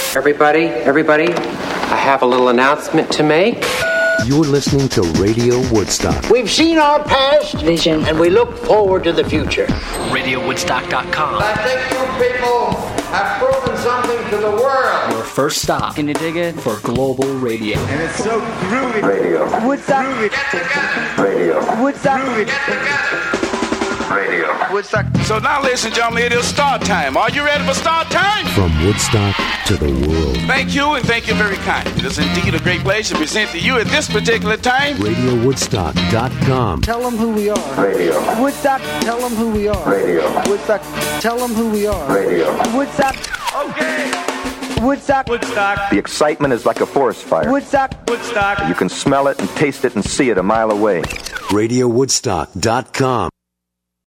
Everybody, I have a little announcement to make. You're listening to Radio Woodstock. We've seen our past vision, and we look forward to the future. RadioWoodstock.com. I think you people have proven something to the world. Your first stop. Can you dig it? For global radio. And it's so groovy. Radio. Woodstock. Groovy. Radio. Woodstock. Groovy. Radio. Woodstock. So now, ladies and gentlemen, it is start time. Are you ready for start time? From Woodstock to the world. Thank you, and thank you very kindly. It is indeed a great pleasure to present to you at this particular time. RadioWoodstock.com. Tell them who we are. Radio. Woodstock. Tell them who we are. Radio. Woodstock. Tell them who we are. Radio. Woodstock. Okay. Woodstock. Woodstock. The excitement is like a forest fire. Woodstock. Woodstock. You can smell it and taste it and see it a mile away. RadioWoodstock.com.